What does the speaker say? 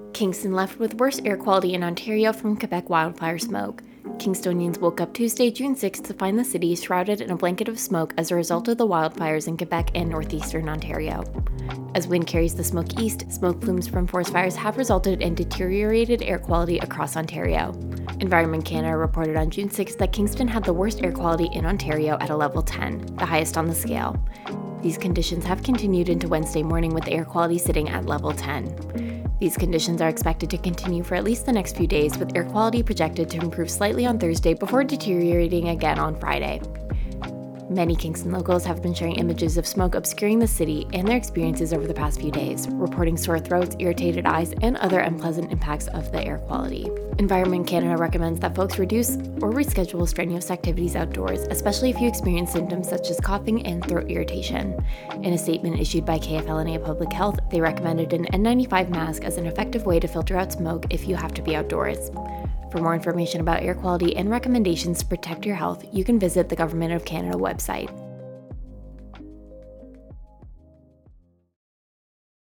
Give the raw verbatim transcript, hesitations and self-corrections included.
Kingston left with worse air quality in Ontario from Quebec wildfire smoke. Kingstonians woke up Tuesday, June sixth to find the city shrouded in a blanket of smoke as a result of the wildfires in Quebec and northeastern Ontario. As wind carries the smoke east, smoke plumes from forest fires have resulted in deteriorated air quality across Ontario. Environment Canada reported on June sixth that Kingston had the worst air quality in Ontario at a level ten, the highest on the scale. These conditions have continued into Wednesday morning with air quality sitting at level ten. These conditions are expected to continue for at least the next few days, with air quality projected to improve slightly on Thursday before deteriorating again on Friday. Many Kingston locals have been sharing images of smoke obscuring the city and their experiences over the past few days, reporting sore throats, irritated eyes, and other unpleasant impacts of the air quality. Environment Canada recommends that folks reduce or reschedule strenuous activities outdoors, especially if you experience symptoms such as coughing and throat irritation. In a statement issued by K F L N A Public Health, they recommended an N ninety-five mask as an effective way to filter out smoke if you have to be outdoors. For more information about air quality and recommendations to protect your health, you can visit the Government of Canada website.